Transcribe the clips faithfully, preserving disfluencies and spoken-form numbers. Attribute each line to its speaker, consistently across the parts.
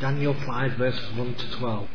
Speaker 1: Daniel five verses one to twelve.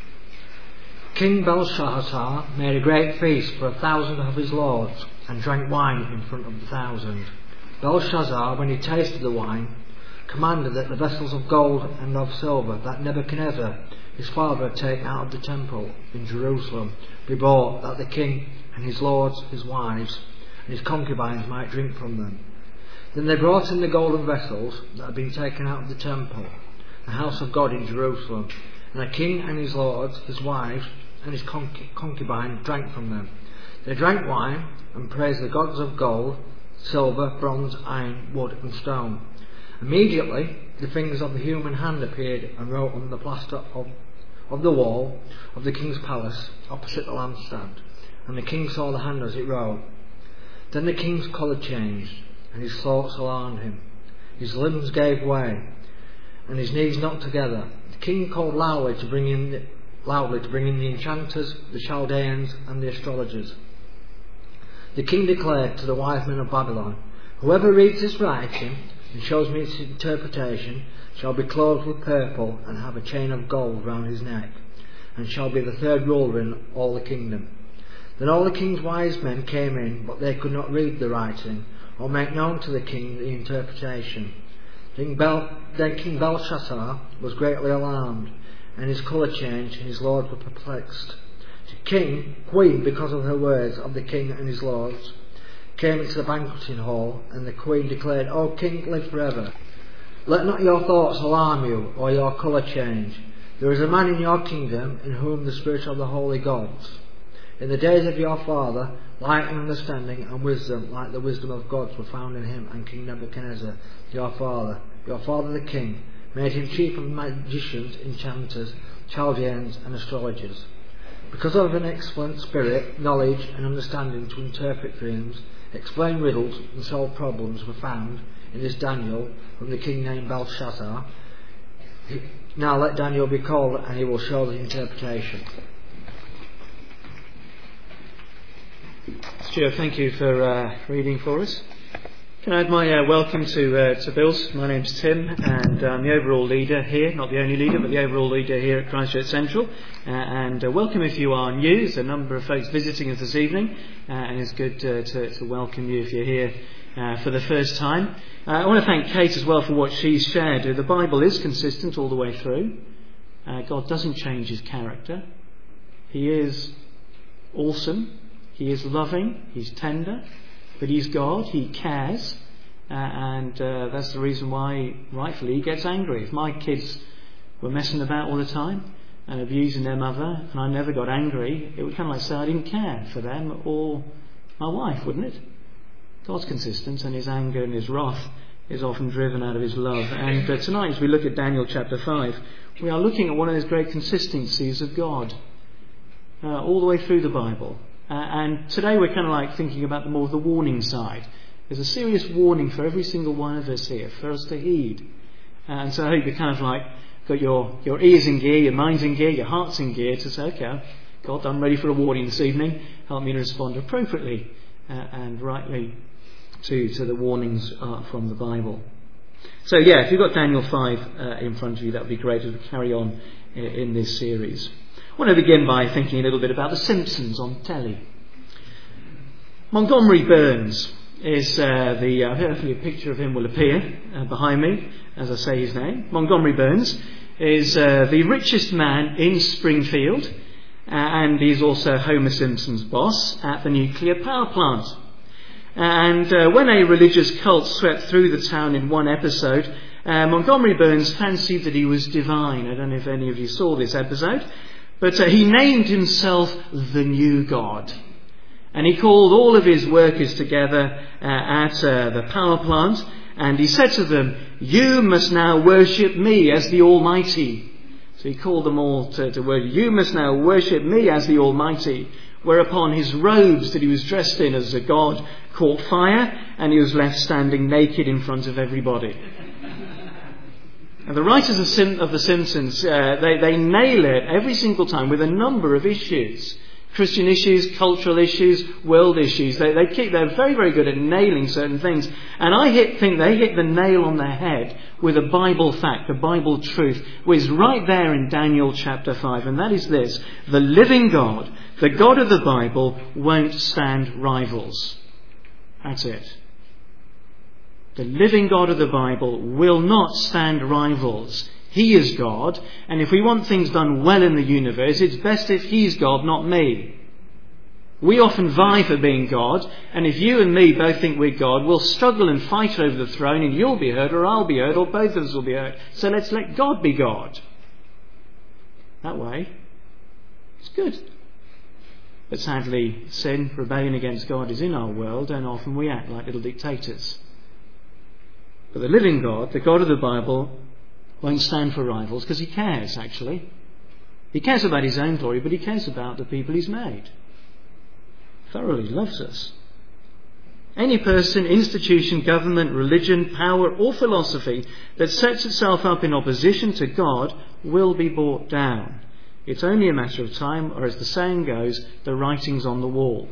Speaker 1: King Belshazzar made a great feast for a thousand of his lords, and drank wine in front of the thousand. Belshazzar, when he tasted the wine, commanded that the vessels of gold and of silver that Nebuchadnezzar his father had taken out of the temple in Jerusalem be brought, that the king and his lords, his wives, and his concubines might drink from them. Then they brought in the golden vessels that had been taken out of the temple, the house of God in Jerusalem, and the king and his lords, his wives, and his conc- concubines drank from them. They drank wine and praised the gods of gold, silver, bronze, iron, wood, and stone. Immediately the fingers of the human hand appeared and wrote on the plaster of, of the wall of the king's palace opposite the lampstand, and the king saw the hand as it wrote. Then the king's colour changed, and his thoughts alarmed him. His limbs gave way, and his knees knocked together. The king called loudly to bring in the, loudly to bring in the enchanters, the Chaldeans, and the astrologers. The king declared to the wise men of Babylon, "Whoever reads this writing and shows me its interpretation shall be clothed with purple and have a chain of gold round his neck, and shall be the third ruler in all the kingdom." Then all the king's wise men came in, but they could not read the writing or make known to the king the interpretation. Then, Bel- then King Belshazzar was greatly alarmed, and his colour changed, and his lords were perplexed. The king, queen, because of her words of the king and his lords, came into the banqueting hall, and the queen declared, "O king, live forever. Let not your thoughts alarm you, or your colour change. There is a man in your kingdom in whom the spirit of the holy gods. In the days of your father, light and understanding and wisdom, like the wisdom of gods, were found in him and King Nebuchadnezzar, your father. Your father the king made him chief of magicians, enchanters, Chaldeans, and astrologers. Because of an excellent spirit, knowledge, and understanding to interpret dreams, explain riddles, and solve problems were found in this Daniel from the king named Belshazzar. Now let Daniel be called, and he will show the interpretation."
Speaker 2: Stuart, thank you for uh, reading for us. Can I add my uh, welcome to uh, to Bill's? My name's Tim, and I'm the overall leader here, not the only leader, but the overall leader here at Christchurch Central. Uh, and uh, welcome if you are new. There's a number of folks visiting us this evening, uh, and it's good uh, to, to welcome you if you're here uh, for the first time. Uh, I want to thank Kate as well for what she's shared. The Bible is consistent all the way through. Uh, God doesn't change his character. He is awesome. He is loving. He's tender. But he's God, he cares, uh, and uh, that's the reason why, rightfully, he gets angry. If my kids were messing about all the time and abusing their mother, and I never got angry, it would kind of like say I didn't care for them or my wife, wouldn't it? God's consistent, and his anger and his wrath is often driven out of his love. And uh, tonight, as we look at Daniel chapter five, we are looking at one of those great consistencies of God, uh, all the way through the Bible. Uh, and today we're kind of like thinking about the more of the warning side. There's a serious warning for every single one of us here, for us to heed. Uh, and so I hope you kind of like got your, your ears in gear, your minds in gear, your hearts in gear to say, okay, God, I'm ready for a warning this evening. Help me to respond appropriately uh, and rightly to, to the warnings uh, from the Bible. So yeah, if you've got Daniel five uh, in front of you, that would be great as we carry on in, in this series. I want to begin by thinking a little bit about The Simpsons on telly. Montgomery Burns is uh, the, uh, hopefully a picture of him will appear uh, behind me as I say his name. Montgomery Burns is uh, the richest man in Springfield, uh, and he's also Homer Simpson's boss at the nuclear power plant. And uh, when a religious cult swept through the town in one episode, uh, Montgomery Burns fancied that he was divine. I don't know if any of you saw this episode. But uh, he named himself the new God. And he called all of his workers together uh, at uh, the power plant. And he said to them, "You must now worship me as the Almighty." So he called them all to, to worship. "You must now worship me as the Almighty." Whereupon his robes that he was dressed in as a god caught fire, and he was left standing naked in front of everybody. And the writers of, Sim- of The Simpsons, uh, they, they nail it every single time with a number of issues Christian issues, cultural issues, world issues. They, they keep, they're very, very good at nailing certain things. And I hit, think they hit the nail on the head with a Bible fact, a Bible truth, which is right there in Daniel chapter five. And that is this: the living God, the God of the Bible, won't stand rivals. That's it. The living God of the Bible will not stand rivals. He is God, and if we want things done well in the universe, it's best if He's God, not me. We often vie for being God, and if you and me both think we're God, we'll struggle and fight over the throne, and you'll be hurt, or I'll be hurt, or both of us will be hurt. So let's let God be God. That way, it's good. But sadly, sin, rebellion against God is in our world, and often we act like little dictators. But the living God, the God of the Bible, won't stand for rivals because He cares, actually. He cares about His own glory, but He cares about the people He's made. Thoroughly loves us. Any person, institution, government, religion, power or philosophy that sets itself up in opposition to God will be brought down. It's only a matter of time, or as the saying goes, the writing's on the wall.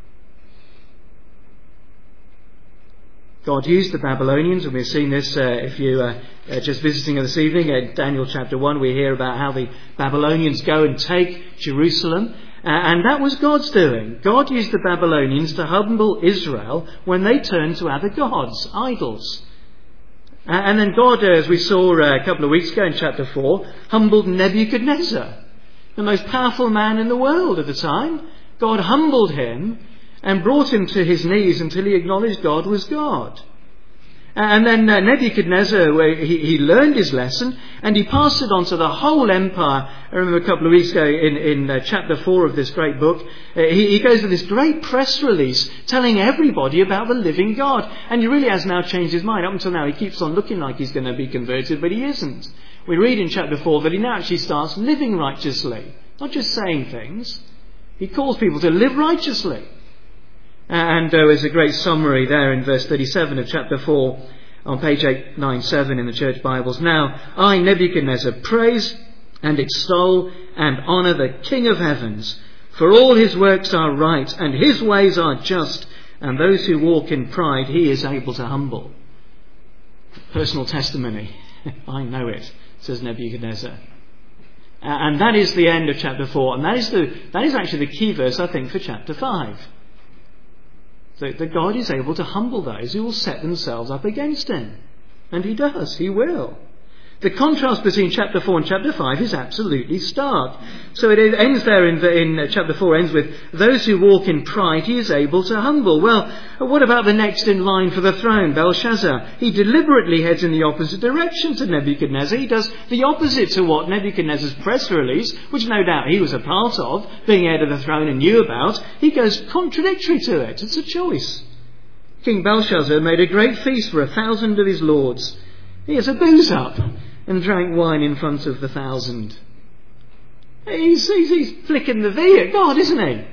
Speaker 2: God used the Babylonians, and we've seen this uh, if you uh, are just visiting this evening. In Daniel chapter one, we hear about how the Babylonians go and take Jerusalem. Uh, and that was God's doing. God used the Babylonians to humble Israel when they turned to other gods, idols. Uh, and then God, uh, as we saw uh, a couple of weeks ago in chapter four, humbled Nebuchadnezzar, the most powerful man in the world at the time. God humbled him and brought him to his knees until he acknowledged God was God. And then uh, Nebuchadnezzar, where he, he learned his lesson and he passed it on to the whole empire. I remember a couple of weeks ago in, in uh, chapter four of this great book, uh, he, he goes to this great press release telling everybody about the living God. And he really has now changed his mind. Up until now he keeps on looking like he's going to be converted, but he isn't. We read in chapter four that he now actually starts living righteously, not just saying things. He calls people to live righteously. And uh, there's a great summary there in verse thirty-seven of chapter four on page eight ninety-seven in the church Bibles. Now, I, Nebuchadnezzar, praise and extol and honour the King of heavens, for all his works are right and his ways are just, and those who walk in pride he is able to humble. Personal testimony. I know it, says Nebuchadnezzar. And that is the end of chapter four, and that is the that is actually the key verse, I think, for chapter five. That, that God is able to humble those who will set themselves up against him. And he does, he will. The contrast between chapter four and chapter five is absolutely stark. So it ends there in, in chapter four, ends with, those who walk in pride he is able to humble. Well, what about the next in line for the throne, Belshazzar? He deliberately heads in the opposite direction to Nebuchadnezzar. He does the opposite to what Nebuchadnezzar's press release, which no doubt he was a part of, being heir to the throne and knew about, he goes contradictory to it. It's a choice. King Belshazzar made a great feast for a thousand of his lords. He has a booze up and drank wine in front of the thousand. He's, he's, he's flicking the V at God, isn't he?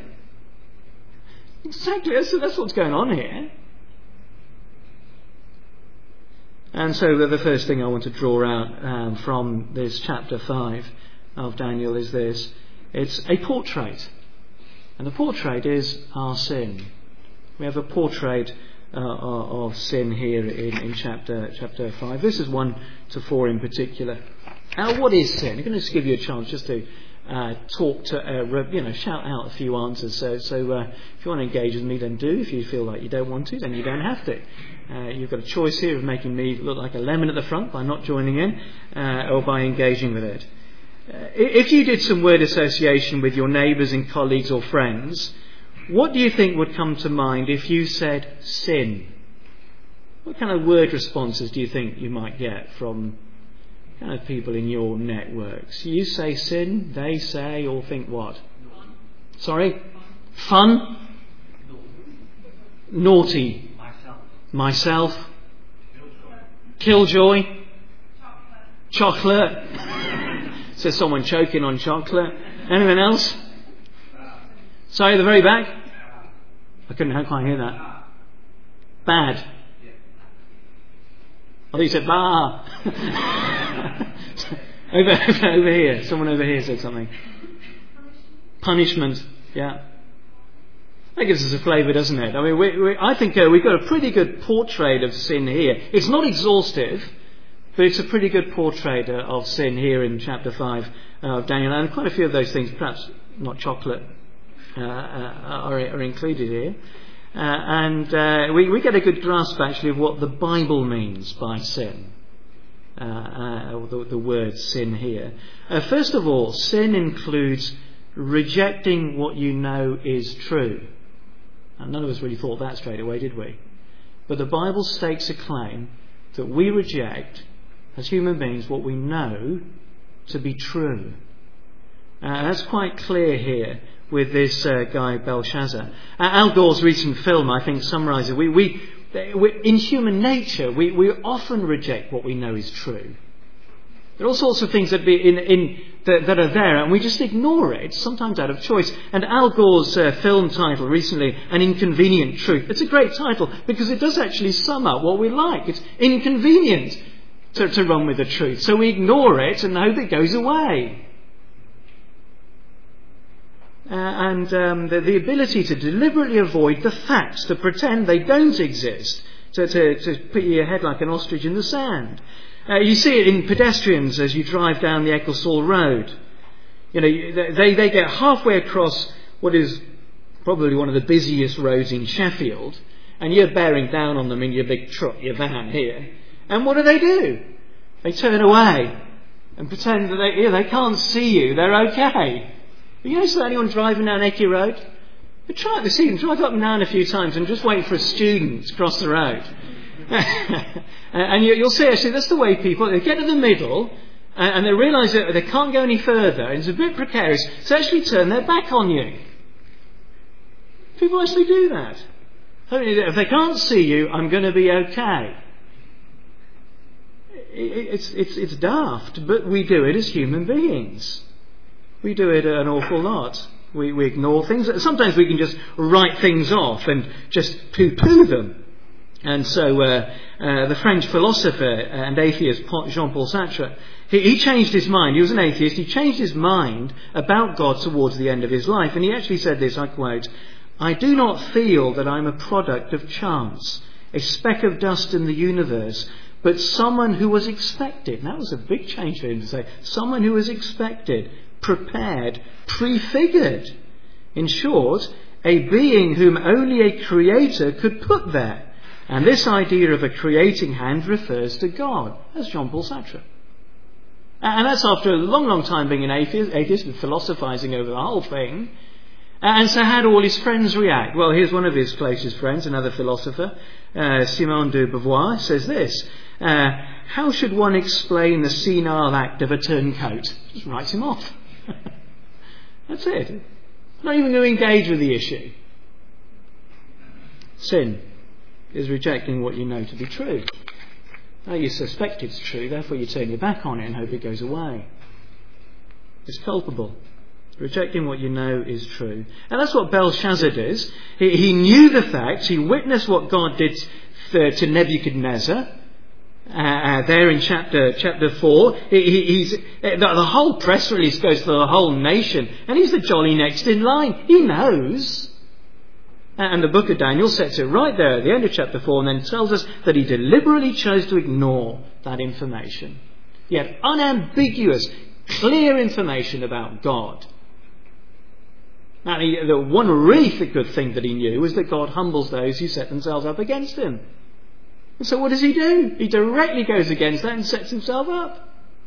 Speaker 2: Exactly, that's, that's what's going on here. And so the, the first thing I want to draw out um, from this chapter five of Daniel is this. It's a portrait. And the portrait is our sin. We have a portrait Uh, of sin here in, in chapter chapter five. This is one to four in particular. Now, what is sin? I'm going to just give you a chance just to uh, talk to, uh, you know, shout out a few answers. So, so uh, if you want to engage with me, then do. If you feel like you don't want to, then you don't have to. Uh, you've got a choice here of making me look like a lemon at the front by not joining in, uh, or by engaging with it. Uh, if you did some word association with your neighbours and colleagues or friends, what do you think would come to mind if you said sin? What kind of word responses do you think you might get from kind of people in your networks? You say sin, they say, or think what? Sorry? Fun? Naughty? Myself? Killjoy? Chocolate? Says someone choking on chocolate. Anyone else? Sorry, at the very back? I couldn't quite hear that. Bad. I think you said bah. over, over, over here. Someone over here said something. Punishment. Yeah. That gives us a flavour, doesn't it? I mean, we, we, I think uh, we've got a pretty good portrait of sin here. It's not exhaustive, but it's a pretty good portrait uh, of sin here in chapter five uh, of Daniel. And quite a few of those things, perhaps not chocolate, uh, uh, are, are included here. Uh, and uh, we, we get a good grasp, actually, of what the Bible means by sin. Uh, uh, the, the word sin here. Uh, first of all, sin includes rejecting what you know is true. And none of us really thought that straight away, did we? But the Bible stakes a claim that we reject, as human beings, what we know to be true. Uh, that's quite clear here with this uh, guy Belshazzar. Uh, Al Gore's recent film, I think, summarises we, we, we in human nature we, we often reject what we know is true. There are all sorts of things that, be in, in, that, that are there, and we just ignore it, sometimes out of choice. And Al Gore's uh, film title recently, An Inconvenient Truth, it's a great title because it does actually sum up what we like. It's inconvenient to, to run with the truth, so we ignore it and hope it goes away. Uh, and um, the, the ability to deliberately avoid the facts, to pretend they don't exist, to, to, to put your head like an ostrich in the sand. Uh, you see it in pedestrians as you drive down the Ecclesall Road. You know, they, they get halfway across what is probably one of the busiest roads in Sheffield, and you're bearing down on them in your big truck, your van here. And what do they do? They turn away and pretend that they, yeah, they can't see you, they're okay. But you notice that anyone driving down Ecky Road? They try to see them, drive up and down a few times and just wait for a student to cross the road. And you'll see, actually, that's the way people, they get to the middle and they realise that they can't go any further, and it's a bit precarious, so actually turn their back on you. People actually do that. If they can't see you, I'm going to be okay. It's, it's, it's daft, but we do it as human beings. We do it an awful lot. We, we ignore things. Sometimes we can just write things off and just poo-poo them. And so uh, uh, the French philosopher and atheist Jean-Paul Sartre, he, he changed his mind. He was an atheist. He changed his mind about God towards the end of his life. And he actually said this, I quote, "I do not feel that I'm a product of chance, a speck of dust in the universe, but someone who was expected." And that was a big change for him to say. Someone who was expected, prepared, prefigured. In short, a being whom only a creator could put there. And this idea of a creating hand refers to God. That's Jean-Paul Sartre. And that's after a long, long time being an atheist, atheist and philosophising over the whole thing. And so how do all his friends react? Well, here's one of his closest friends, another philosopher, uh, Simone de Beauvoir, says this. Uh, how should one explain the senile act of a turncoat? Just writes him off. That's it. Not even going to engage with the issue. Sin is rejecting what you know to be true. Now you suspect it's true, therefore you turn your back on it and hope it goes away. It's culpable. Rejecting what you know is true. And that's what Belshazzar does. He, he knew the facts. He witnessed what God did to, to Nebuchadnezzar. Uh, uh, there in chapter chapter four, he, he, he's the, the whole press release goes to the whole nation, and he's the jolly next in line. He knows. And the book of Daniel sets it right there at the end of chapter four and then tells us that he deliberately chose to ignore that information. He had unambiguous, clear information about God. Now, he, the one really good thing that he knew was that God humbles those who set themselves up against him. And so what does he do? He directly goes against that and sets himself up.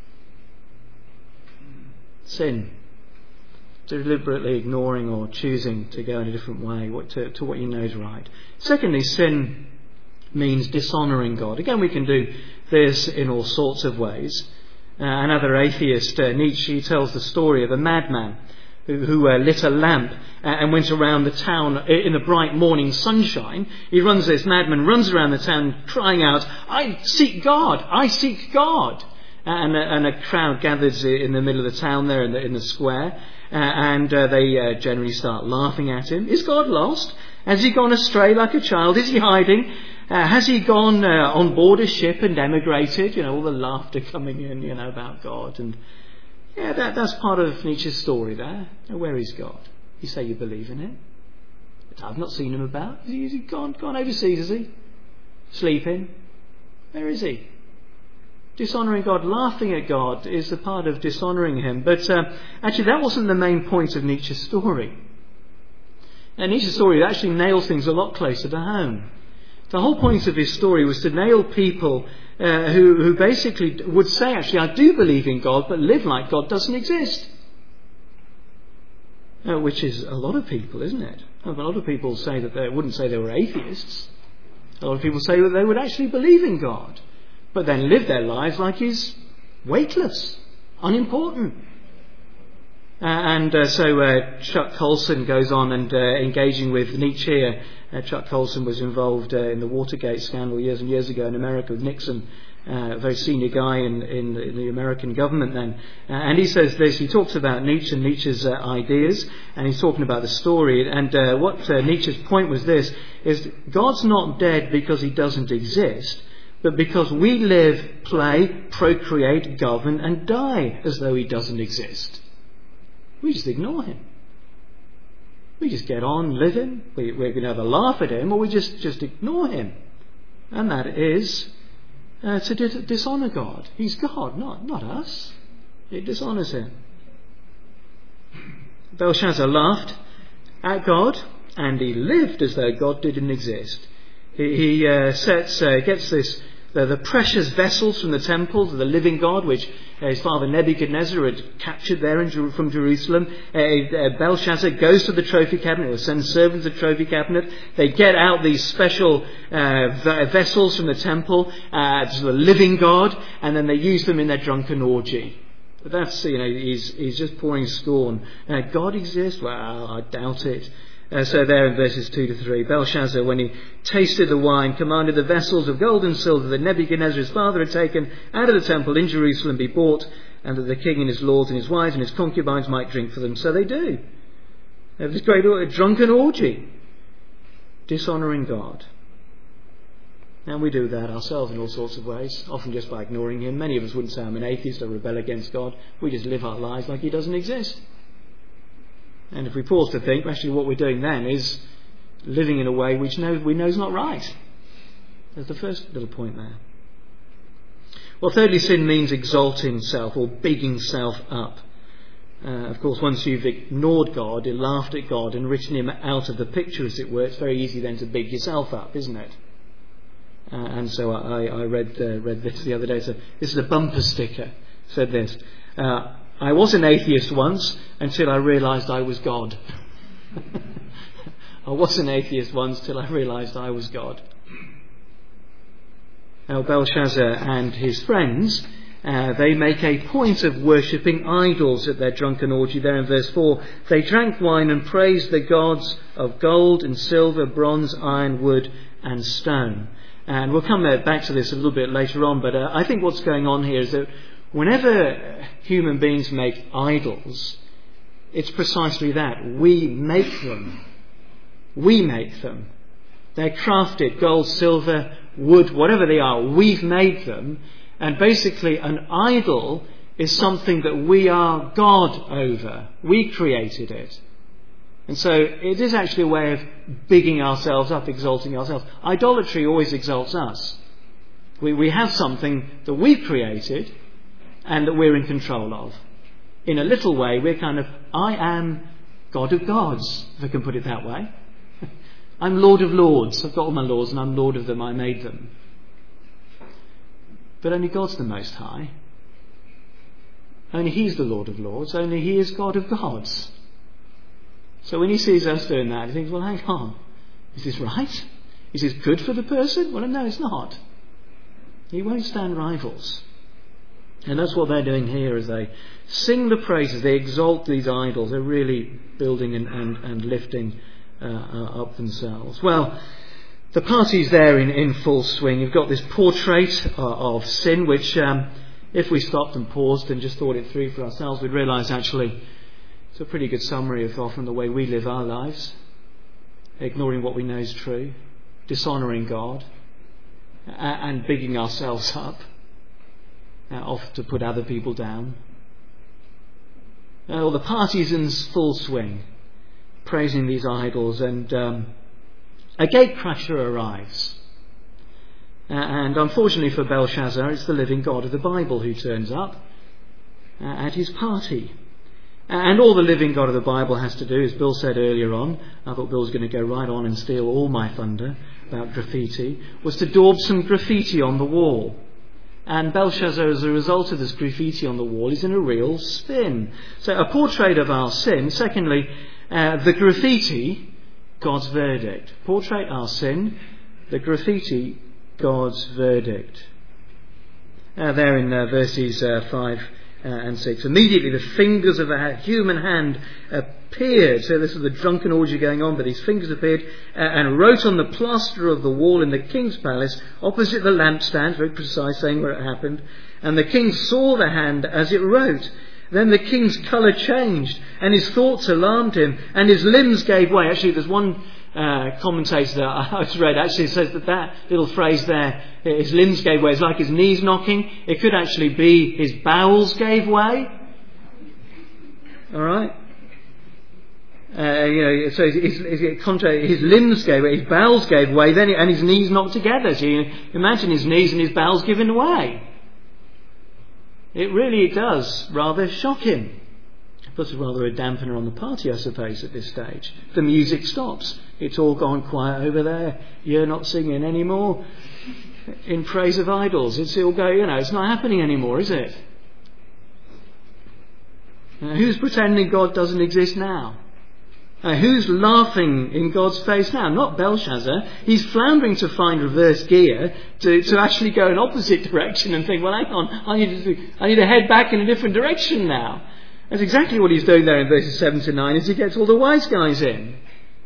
Speaker 2: Sin. Deliberately ignoring or choosing to go in a different way to, to what you know is right. Secondly, sin means dishonouring God. Again, we can do this in all sorts of ways. Uh, another atheist, uh, Nietzsche, tells the story of a madman who, who uh, lit a lamp and went around the town in the bright morning sunshine. He runs, this madman runs around the town crying out, "I seek God! I seek God!" And a, and a crowd gathers in the middle of the town there in the, in the square. Uh, and uh, they uh, generally start laughing at him. Is God lost? Has he gone astray like a child? Is he hiding? Uh, has he gone uh, on board a ship and emigrated? You know, all the laughter coming in, you know, about God. And yeah, that, that's part of Nietzsche's story there. Where is God? You say you believe in him. But I've not seen him about. Is he gone, gone overseas, is he? Sleeping? Where is he? Dishonouring God, laughing at God is a part of dishonouring him. But uh, actually that wasn't the main point of Nietzsche's story. And Nietzsche's story actually nails things a lot closer to home. The whole point of his story was to nail people uh, who, who basically would say, actually, I do believe in God, but live like God doesn't exist. Uh, which is a lot of people, isn't it? A lot of people say that they wouldn't say they were atheists. A lot of people say that they would actually believe in God, but then live their lives like he's weightless, unimportant. Uh, and uh, so uh, Chuck Colson goes on and uh, engaging with Nietzsche here. Uh, Chuck Colson was involved uh, in the Watergate scandal years and years ago in America with Nixon, uh, a very senior guy in, in, in the American government then. Uh, and he says this, he talks about Nietzsche and Nietzsche's uh, ideas, and he's talking about the story. And uh, what uh, Nietzsche's point was this, is God's not dead because he doesn't exist, but because we live, play, procreate, govern and die as though he doesn't exist. We just ignore him. We just get on living. We, we're going to have a laugh at him, or we just, just ignore him. And that is uh, to dis- dishonour God. He's God, not, not us. It dishonours him. Belshazzar laughed at God, and he lived as though God didn't exist. He, he uh, sets, uh, gets this The, the precious vessels from the temple to the living God, which uh, his father Nebuchadnezzar had captured there in, from Jerusalem. Uh, uh, Belshazzar goes to the trophy cabinet, or sends servants to the trophy cabinet. They get out these special uh, v- vessels from the temple uh, to the living God, and then they use them in their drunken orgy. But that's, you know, he's, he's just pouring scorn. Uh, God exists? Well, I doubt it. Uh, so there in verses two to three, Belshazzar, when he tasted the wine, commanded the vessels of gold and silver that Nebuchadnezzar his father had taken out of the temple in Jerusalem be bought, and that the king and his lords and his wives and his concubines might drink for them. So they do. They have this great uh, drunken orgy, dishonouring God. And we do that ourselves in all sorts of ways, often just by ignoring him. Many of us wouldn't say I'm an atheist or rebel against God. We just live our lives like he doesn't exist. And if we pause to think, actually what we're doing then is living in a way which know, we know is not right. That's the first little point there. Well, thirdly, sin means exalting self or bigging self up. Uh, of course, once you've ignored God, laughed at God and written him out of the picture, as it were, it's very easy then to big yourself up, isn't it? Uh, and so I, I read uh, read this the other day. So this is a bumper sticker. It said this. Uh, I was an atheist once until I realised I was God. I was an atheist once till I realised I was God. Now Belshazzar and his friends, uh, they make a point of worshipping idols at their drunken orgy. There in verse four, they drank wine and praised the gods of gold and silver, bronze, iron, wood and stone. And we'll come back to this a little bit later on, but uh, I think what's going on here is that whenever human beings make idols, it's precisely that. We make them. We make them. They're crafted, gold, silver, wood, whatever they are. We've made them. And basically an idol is something that we are God over. We created it. And so it is actually a way of bigging ourselves up, exalting ourselves. Idolatry always exalts us. We, we have something that we've created and that we're in control of. In a little way, we're kind of, I am God of gods, if I can put it that way. I'm Lord of lords. I've got all my laws and I'm Lord of them. I made them. But only God's the Most High. Only He's the Lord of lords. Only He is God of gods. So when He sees us doing that, He thinks, well, hang on. Is this right? Is this good for the person? Well, no, it's not. He won't stand rivals. And that's what they're doing here as they sing the praises. They exalt these idols. They're really building and, and, and lifting uh, uh, up themselves. Well, the party's there in, in full swing. You've got this portrait uh, of sin, which um, if we stopped and paused and just thought it through for ourselves, we'd realise actually it's a pretty good summary of often the way we live our lives. Ignoring what we know is true. Dishonouring God. And, and bigging ourselves up. Uh, off to put other people down. Uh, well, the party's in full swing. praising these idols, and um, a gatecrasher arrives. Uh, and unfortunately for Belshazzar, it's the living God of the Bible who turns up uh, at his party. And all the living God of the Bible has to do, as Bill said earlier on, I thought Bill was going to go right on and steal all my thunder about graffiti, was to daub some graffiti on the wall. And Belshazzar, as a result of this graffiti on the wall, is in a real spin. So a portrait of our sin. Secondly, uh, the graffiti, God's verdict. Portrait our sin, the graffiti, God's verdict. Uh, there in uh, verses uh, five uh, and six. Immediately the fingers of a human hand appeared. So this is the drunken orgy going on, but his fingers appeared uh, and wrote on the plaster of the wall in the king's palace, opposite the lampstand, very precise, saying where it happened. And the king saw the hand as it wrote. Then the king's colour changed, and his thoughts alarmed him, and his limbs gave way. Actually, there's one uh, commentator that I've read actually says that that little phrase there, his limbs gave way, is like his knees knocking. It could actually be his bowels gave way. All right? Uh, you know, so his, his, his limbs gave way, his bowels gave way, then and his knees knocked together. So you imagine his knees and his bowels giving way. It really does rather shock him. It puts rather a dampener on the party, I suppose, at this stage. The music stops. It's all gone quiet over there. You're not singing anymore in praise of idols. It's all go, you know, it's not happening anymore, is it? Now, who's pretending God doesn't exist now? Uh, who's laughing in God's face now? Not Belshazzar. He's floundering to find reverse gear to, to actually go in opposite direction and think, well, hang on, I need, to, I need to head back in a different direction now. That's exactly what he's doing there in verses seven to nine as he gets all the wise guys in.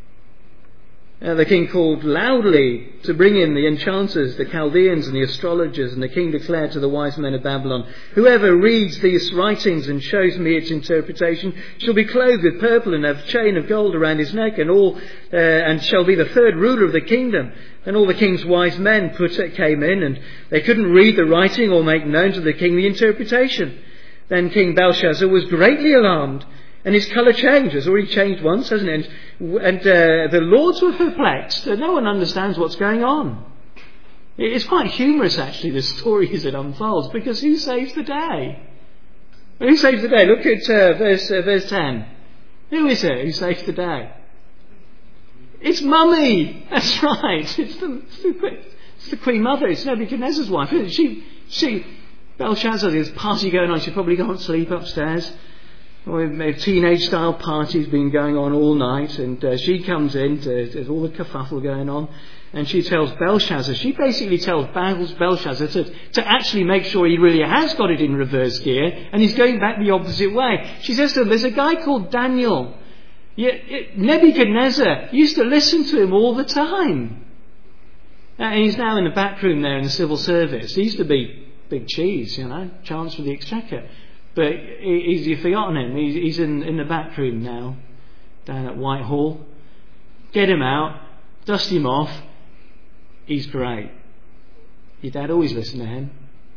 Speaker 2: Uh, the king called loudly to bring in the enchanters, the Chaldeans and the astrologers, and the king declared to the wise men of Babylon, whoever reads these writings and shows me its interpretation shall be clothed with purple and have a chain of gold around his neck, and all uh, and shall be the third ruler of the kingdom. And all the king's wise men put, came in, and they couldn't read the writing or make known to the king the interpretation. Then King Belshazzar was greatly alarmed, and his colour changed. It's already changed once, hasn't it? And uh, the lords were perplexed. No one understands what's going on. It's quite humorous, actually, the story as it unfolds, because who saves the day? Who saves the day? Look at uh, verse, uh, verse ten. Who is it who saves the day? It's Mummy! That's right. It's the, it's the, it's the Queen Mother. It's Nebuchadnezzar's wife. She, she, Belshazzar, there's a party going on. She probably can't sleep upstairs. A teenage-style party's been going on all night, and uh, she comes in, to, there's all the kerfuffle going on, and she tells Belshazzar, she basically tells Belshazzar to, to actually make sure he really has got it in reverse gear, and he's going back the opposite way. She says to him, there's a guy called Daniel. Yeah, it, Nebuchadnezzar used to listen to him all the time. And he's now in the back room there in the civil service. He used to be big cheese, you know, chance for the exchequer. But he's, you've forgotten him. He's, he's in, in the back room now, down at Whitehall. Get him out, dust him off. He's great. Your dad always listened to him.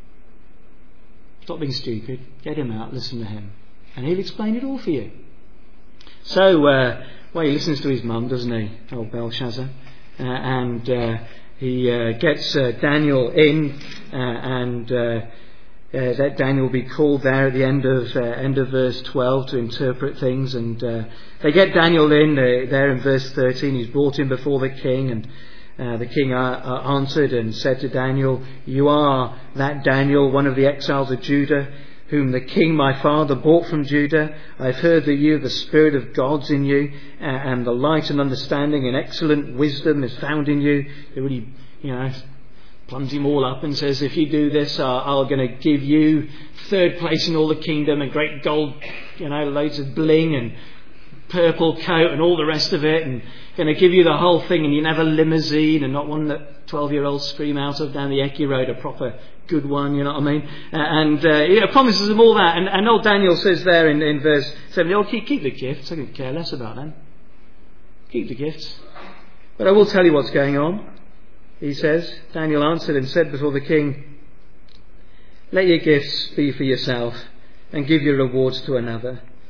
Speaker 2: Stop being stupid. Get him out, listen to him. And he'll explain it all for you. So, uh, well, he listens to his mum, doesn't he, old Belshazzar? Uh, and uh, he uh, gets uh, Daniel in, uh, and... Uh, Uh, that Daniel will be called there at the end of uh, end of verse twelve to interpret things, and uh, they get Daniel in uh, there in verse thirteen. He's brought in before the king, and uh, the king uh, uh, answered and said to Daniel, "You are that Daniel, one of the exiles of Judah, whom the king my father brought from Judah. I've heard that you have the spirit of God's in you, uh, and the light and understanding and excellent wisdom is found in you." It really, you know, plums him all up and says, if you do this, uh, I'm going to give you third place in all the kingdom, and great gold, you know, loads of bling and purple coat and all the rest of it, and going to give you the whole thing, and you can have a limousine, and not one that twelve-year-olds scream out of down the Eki Road, a proper good one, you know what I mean? Uh, and uh, he promises them all that, and, and old Daniel says there in, in verse seven, oh, keep, keep the gifts, I could care less about them. Keep the gifts. But I will tell you what's going on. He says, Daniel answered and said before the king, let your gifts be for yourself, and give your rewards to another.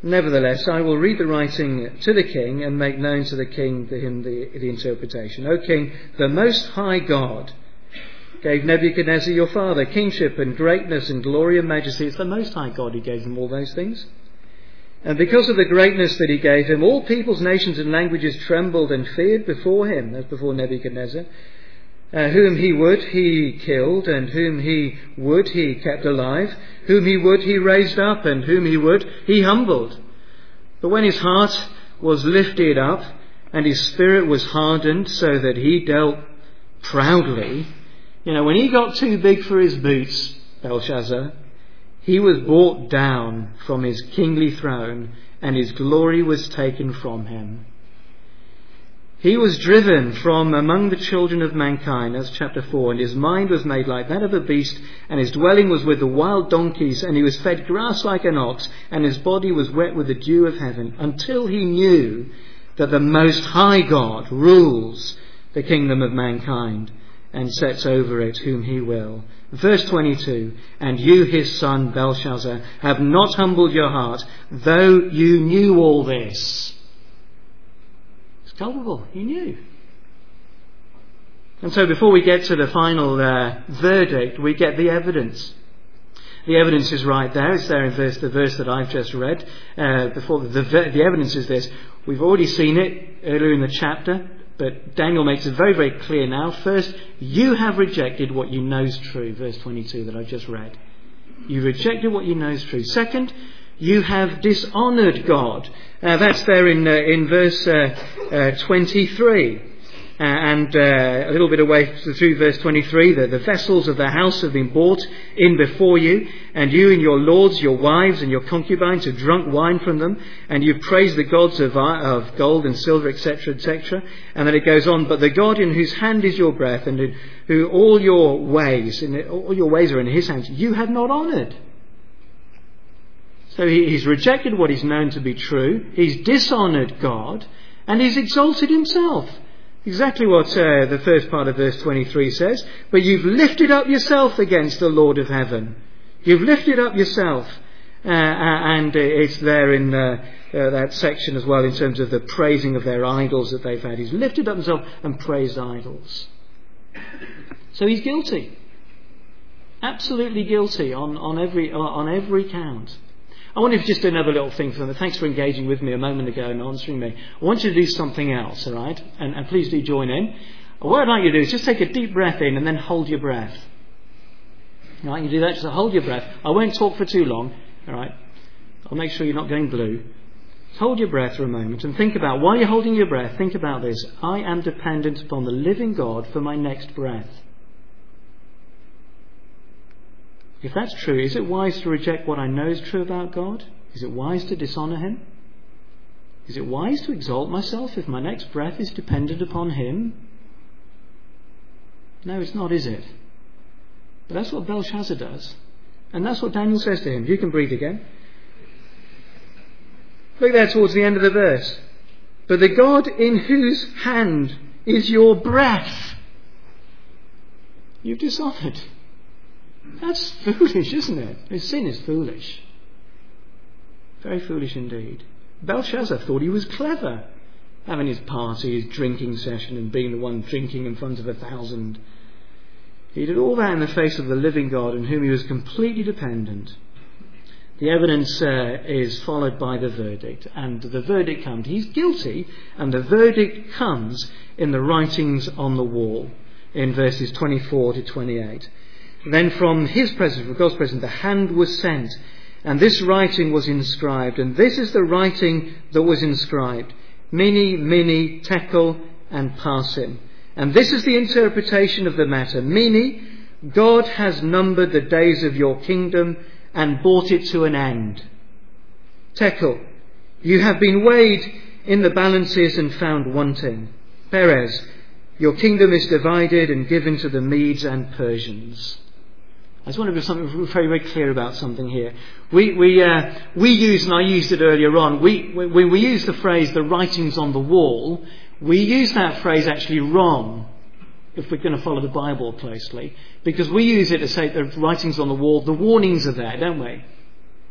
Speaker 2: Nevertheless, I will read the writing to the king and make known to the king to him the, the interpretation. O king, the Most High God gave Nebuchadnezzar your father kingship and greatness and glory and majesty. It's the Most High God who gave him all those things. And because of the greatness that he gave him, all peoples, nations and languages trembled and feared before him, that's before Nebuchadnezzar. Uh, whom he would, he killed, and whom he would, he kept alive. Whom he would, he raised up, and whom he would, he humbled. But when his heart was lifted up, and his spirit was hardened, so that he dealt proudly, you know, when he got too big for his boots, Belshazzar, he was brought down from his kingly throne, and his glory was taken from him. He was driven from among the children of mankind, that's chapter four, and his mind was made like that of a beast, and his dwelling was with the wild donkeys, and he was fed grass like an ox, and his body was wet with the dew of heaven, until he knew that the Most High God rules the kingdom of mankind, and sets over it whom he will. Verse twenty-two, and you, his son Belshazzar, have not humbled your heart, though you knew all this. Culpable, he knew. And so before we get to the final uh, verdict, we get the evidence. The evidence is right there. It's there in verse, the verse that I've just read. Uh, before the, the, the evidence is this. We've already seen it earlier in the chapter, but Daniel makes it very, very clear now. First, you have rejected what you know is true. Verse twenty-two that I've just read. You rejected what you know is true. Second, you have dishonoured God. Uh, that's there in uh, in verse uh, uh, twenty-three. Uh, and uh, a little bit away through verse twenty-three, that the vessels of the house have been brought in before you, and you and your lords, your wives and your concubines have drunk wine from them, and you've praised the gods of, of gold and silver, et cetera, et cetera. And then it goes on, but the God in whose hand is your breath, and in who all your ways, and all your ways are in his hands, you have not honoured. So he, he's rejected what is known to be true, he's dishonoured God, and he's exalted himself. Exactly what uh, the first part of verse twenty-three says. But you've lifted up yourself against the Lord of heaven. You've lifted up yourself. Uh, and it's there in uh, uh, that section as well in terms of the praising of their idols that they've had. He's lifted up himself and praised idols. So he's guilty. Absolutely guilty on, on every on every count. I want you to just do another little thing for them. Thanks for engaging with me a moment ago and answering me. I want you to do something else, all right? And, and please do join in. What I'd like you to do is just take a deep breath in and then hold your breath. All right, you do that, just hold your breath. I won't talk for too long, all right? I'll make sure you're not going blue. Just hold your breath for a moment and think about, while you're holding your breath, think about this. I am dependent upon the living God for my next breath. If that's true, is it wise to reject what I know is true about God? Is it wise to dishonour him? Is it wise to exalt myself if my next breath is dependent upon him? No, it's not, is it? But that's what Belshazzar does. And that's what Daniel says to him. You can breathe again. Look there towards the end of the verse. But the God in whose hand is your breath, you've dishonoured. That's foolish, isn't it? His sin is foolish. Very foolish indeed. Belshazzar thought he was clever, having his party, his drinking session, and being the one drinking in front of a thousand. He did all that in the face of the living God on whom he was completely dependent. The evidence uh, is followed by the verdict, and the verdict comes. He's guilty, and the verdict comes in the writings on the wall in verses twenty-four to twenty-eight. Then from his presence, from God's presence, the hand was sent, and this writing was inscribed. And this is the writing that was inscribed: Mene, Mene, Tekel, and Parsin. And this is the interpretation of the matter. Mene, God has numbered the days of your kingdom and brought it to an end. Tekel, you have been weighed in the balances and found wanting. Perez, your kingdom is divided and given to the Medes and Persians. I just want to be something very, very clear about something here. We we uh, we use, and I used it earlier on, we when we use the phrase "the writings on the wall," we use that phrase actually wrong if we're going to follow the Bible closely, because we use it to say the writings on the wall, the warnings are there, don't we?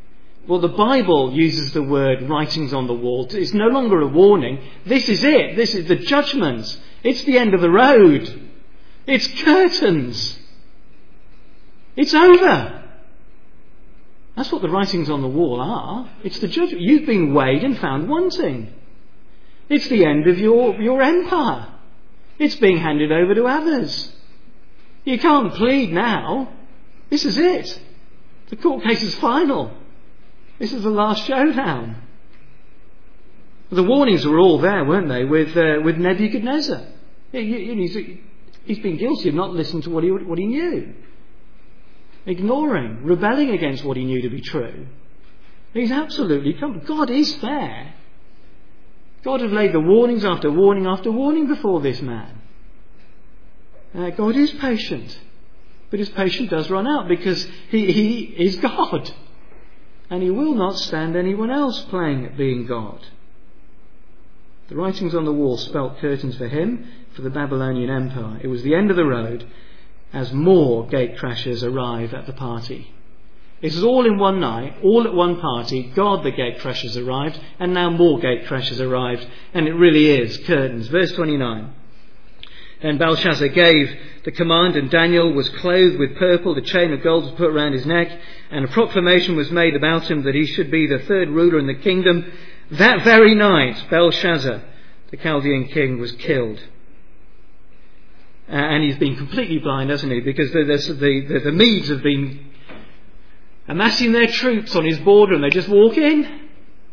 Speaker 2: Well, the Bible uses the word writings on the wall. It's no longer a warning. This is it. This is the judgment. It's the end of the road. It's curtains. It's over. That's what the writings on the wall are. It's the judgment. You've been weighed and found wanting. It's the end of your, your empire. It's being handed over to others. You can't plead now. This is it. The court case is final. This is the last showdown. The warnings were all there, weren't they, with uh, with Nebuchadnezzar. He's, he's been guilty of not listening to what he, what he knew. Ignoring, rebelling against what he knew to be true. He's absolutely come. God is fair. God has laid the warnings after warning after warning before this man. Uh, God is patient. But his patience does run out because he, he is God. And he will not stand anyone else playing at being God. The writings on the wall spelt curtains for him, for the Babylonian Empire. It was the end of the road as more gatecrashers arrive at the party. It was all in one night, all at one party. God, the gatecrashers arrived, and now more gatecrashers arrived. And it really is curtains. Verse twenty-nine. And Belshazzar gave the command, and Daniel was clothed with purple. The chain of gold was put around his neck, and a proclamation was made about him that he should be the third ruler in the kingdom. That very night, Belshazzar, the Chaldean king, was killed. Uh, and he's been completely blind, hasn't he? Because the, the, the, the Medes have been amassing their troops on his border, and they just walk in.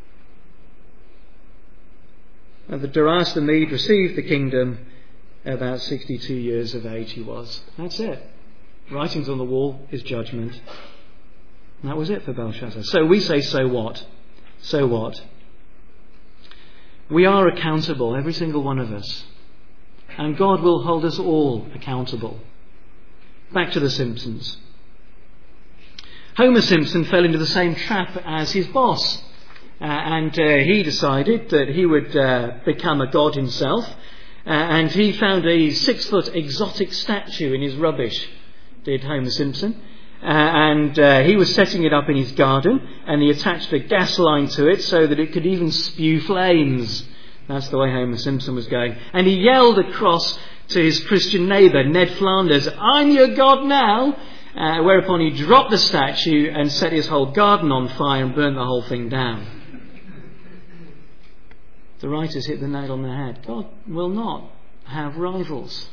Speaker 2: And the Darius the Mede received the kingdom. About sixty-two years of age he was. That's it. Writings on the wall is judgment. And that was it for Belshazzar. So we say, so what? So what? We are accountable, every single one of us. And God will hold us all accountable. Back to the Simpsons. Homer Simpson fell into the same trap as his boss. Uh, and uh, he decided that he would uh, become a god himself. Uh, and he found a six-foot exotic statue in his rubbish, did Homer Simpson. Uh, and uh, he was setting it up in his garden, and he attached a gas line to it so that it could even spew flames. That's the way Homer Simpson was going. And he yelled across to his Christian neighbour, Ned Flanders, "I'm your god now!" Uh, whereupon he dropped the statue and set his whole garden on fire and burnt the whole thing down. The writers hit the nail on the head. God will not have rivals.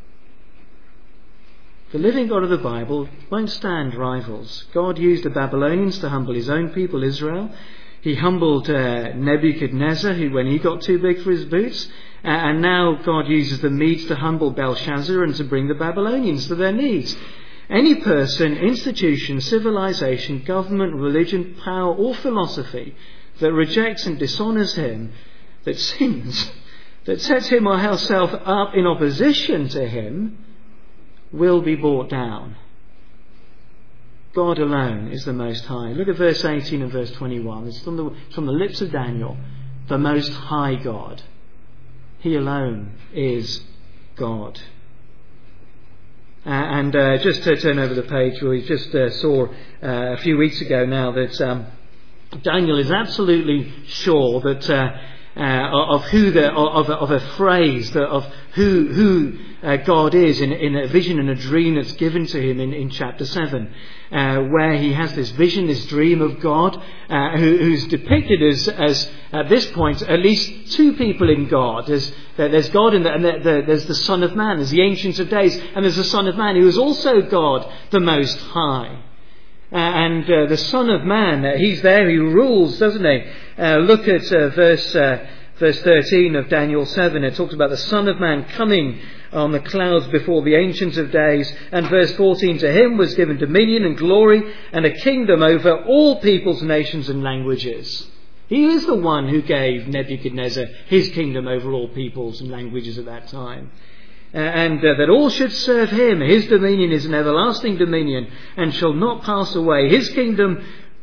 Speaker 2: The living God of the Bible won't stand rivals. God used the Babylonians to humble his own people, Israel. He humbled uh, Nebuchadnezzar, who, when he got too big for his boots. Uh, and now God uses the Medes to humble Belshazzar and to bring the Babylonians to their knees. Any person, institution, civilization, government, religion, power or philosophy that rejects and dishonours him, that sins, that sets him or herself up in opposition to him, will be brought down. God alone is the Most High. Look at verse eighteen and verse twenty-one. It's from the, from the lips of Daniel. The Most High God. He alone is God. Uh, and uh, just to turn over the page, we just uh, saw uh, a few weeks ago now that um, Daniel is absolutely sure that uh, uh, of who the of, of a phrase that of who who uh, God is in, in a vision and a dream that's given to him in, in chapter seven, uh, where he has this vision, this dream of God, uh, who, who's depicted as as at this point at least two people in God. There's there's God and, the, and the, the, there's the Son of Man, there's the Ancient of Days, and there's the Son of Man who is also God, the Most High. Uh, and uh, the Son of Man, uh, he's there, he rules, doesn't he? Uh, look at uh, verse uh, verse thirteen of Daniel seven. It talks about the Son of Man coming on the clouds before the Ancient of Days. And verse fourteen, to him was given dominion and glory and a kingdom over all peoples, nations and languages. He is the one who gave Nebuchadnezzar his kingdom over all peoples and languages at that time. Uh, and uh, that all should serve him. His dominion is an everlasting dominion and shall not pass away. His kingdom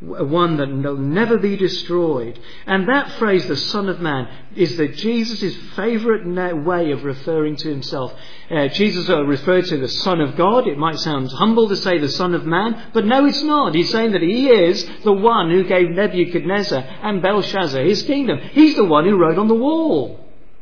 Speaker 2: one that will never be destroyed. And that phrase, the Son of Man, is that Jesus' favourite way of referring to himself. Uh, Jesus uh, referred to the Son of God. It might sound humble to say the Son of Man, but no, it's not. He's saying that he is the one who gave Nebuchadnezzar and Belshazzar his kingdom. He's the one who wrote on the wall.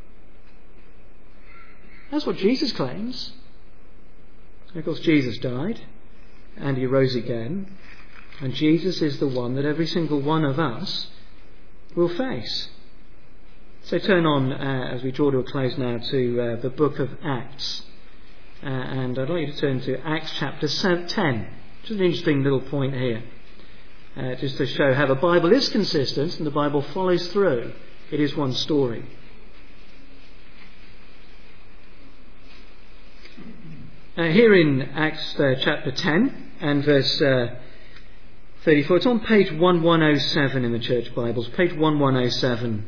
Speaker 2: That's what Jesus claims. Of course, Jesus died and he rose again. And Jesus is the one that every single one of us will face. So turn on, uh, as we draw to a close now, to uh, the book of Acts. Uh, and I'd like you to turn to Acts chapter ten. Just an interesting little point here. Uh, just to show how the Bible is consistent and the Bible follows through. It is one story. Uh, here in Acts uh, chapter ten and verse uh, thirty-four, it's on page eleven oh seven in the church Bibles, page eleven oh seven.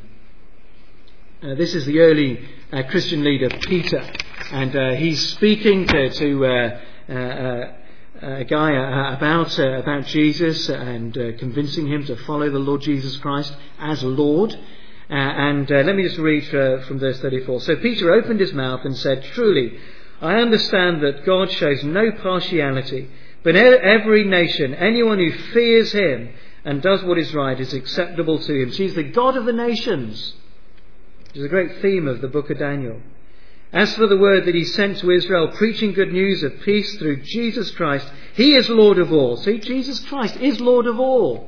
Speaker 2: Uh, this is the early uh, Christian leader Peter, and uh, he's speaking to, to uh, uh, uh, a guy uh, about uh, about Jesus and uh, convincing him to follow the Lord Jesus Christ as Lord. Uh, and uh, let me just read uh, from verse thirty-four. So Peter opened his mouth and said, "Truly, I understand that God shows no partiality, but every nation, anyone who fears him and does what is right, is acceptable to him." So he's the God of the nations, which is a great theme of the book of Daniel. "As for the word that he sent to Israel, preaching good news of peace through Jesus Christ, he is Lord of all." See, Jesus Christ is Lord of all.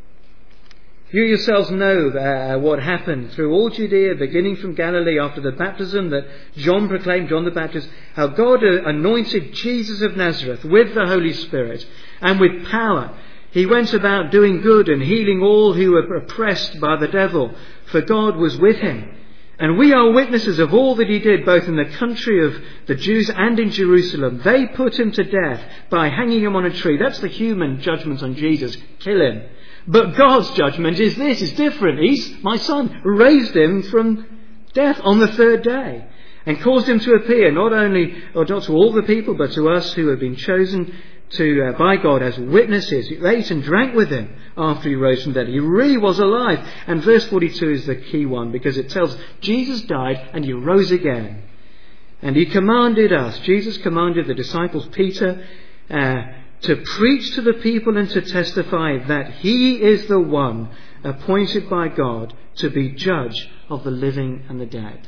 Speaker 2: "You yourselves know uh, what happened through all Judea, beginning from Galilee after the baptism that John proclaimed, John the Baptist, how God uh, anointed Jesus of Nazareth with the Holy Spirit and with power. He went about doing good and healing all who were oppressed by the devil, for God was with him. And we are witnesses of all that he did, both in the country of the Jews and in Jerusalem. They put him to death by hanging him on a tree." That's the human judgment on Jesus. Kill him. But God's judgment is this, it's different. He's, my son, raised him from death on the third day and caused him to appear not only, or not to all the people, but to us who have been chosen to uh, by God as witnesses. He ate and drank with him after he rose from death. He really was alive. And verse forty-two is the key one, because it tells Jesus died and he rose again. And he commanded us, Jesus commanded the disciples, Peter, uh, to preach to the people and to testify that he is the one appointed by God to be judge of the living and the dead.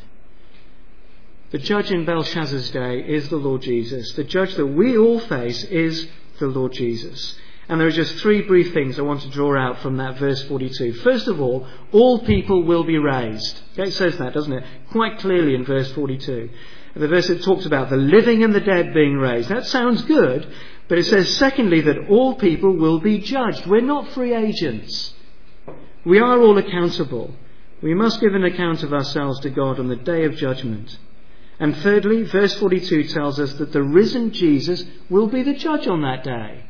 Speaker 2: The judge in Belshazzar's day is the Lord Jesus. The judge that we all face is the Lord Jesus. And there are just three brief things I want to draw out from that verse forty-two. First of all, all people will be raised. Okay, it says that, doesn't it? Quite clearly in verse forty-two. The verse that talks about the living and the dead being raised. That sounds good. But it says, secondly, that all people will be judged. We're not free agents. We are all accountable. We must give an account of ourselves to God on the day of judgment. And thirdly, verse forty-two tells us that the risen Jesus will be the judge on that day.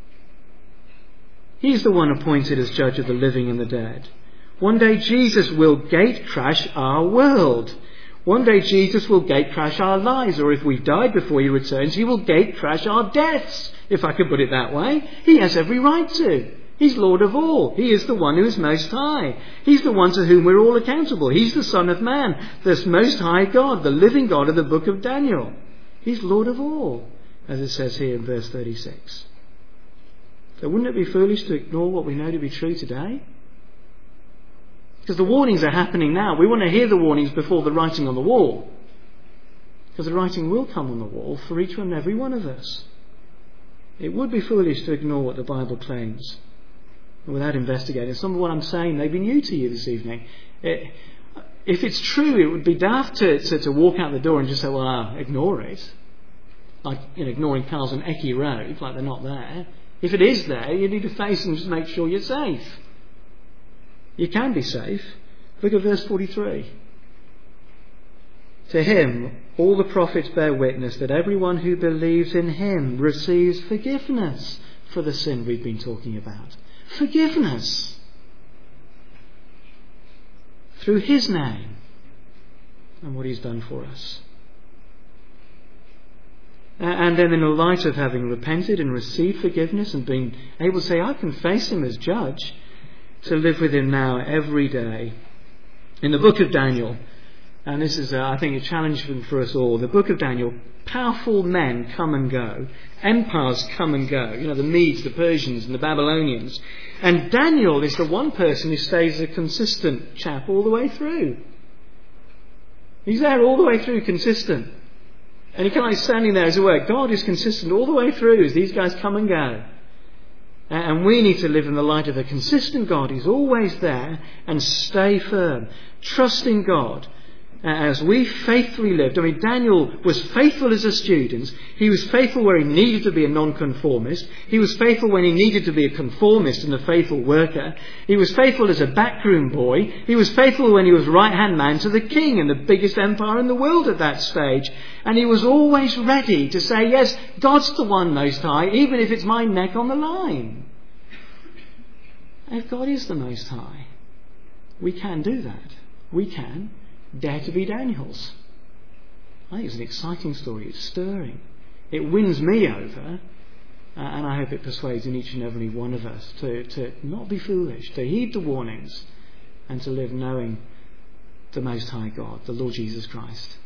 Speaker 2: He's the one appointed as judge of the living and the dead. One day Jesus will gate crash our world. One day Jesus will gate crash our lives, or if we've died before he returns, he will gate crash our deaths, if I could put it that way. He has every right to. He's Lord of all. He is the one who is most high. He's the one to whom we're all accountable. He's the Son of Man, the most high God, the living God of the book of Daniel. He's Lord of all, as it says here in verse thirty-six. So wouldn't it be foolish to ignore what we know to be true today? Because the warnings are happening now. We want to hear the warnings before the writing on the wall. Because the writing will come on the wall for each and every one of us. It would be foolish to ignore what the Bible claims without investigating. Some of what I'm saying may be new to you this evening. It, if it's true, it would be daft to, to, to walk out the door and just say, well, uh, ignore it. Like, you know, ignoring cars on Ecky Road, like they're not there. If it is there, you need to face and just make sure you're safe. You can be safe. Look at verse forty-three. To him, all the prophets bear witness that everyone who believes in him receives forgiveness for the sin we've been talking about. Forgiveness. Through his name and what he's done for us. Uh, and then in the light of having repented and received forgiveness and being able to say, I can face him as judge, to live with him now every day. In the book of Daniel, and this is, uh, I think, a challenge for, for us all, the book of Daniel, powerful men come and go. Empires come and go. You know, the Medes, the Persians and the Babylonians. And Daniel is the one person who stays a consistent chap all the way through. He's there all the way through, consistent. And he kind of like standing there as it were. God is consistent all the way through as these guys come and go. And we need to live in the light of a consistent God who's always there and stay firm, trusting God as we faithfully lived. I mean, Daniel was faithful as a student. He was faithful where he needed to be a nonconformist. He was faithful when he needed to be a conformist and a faithful worker. He was faithful as a backroom boy. He was faithful when he was right-hand man to the king and the biggest empire in the world at that stage. And he was always ready to say, yes, God's the one Most High, even if it's my neck on the line. If God is the Most High, we can do that. We can dare to be Daniels. I think it's an exciting story. It's stirring. It wins me over, uh, and I hope it persuades in each and every one of us to, to not be foolish, to heed the warnings, and to live knowing the Most High God, the Lord Jesus Christ.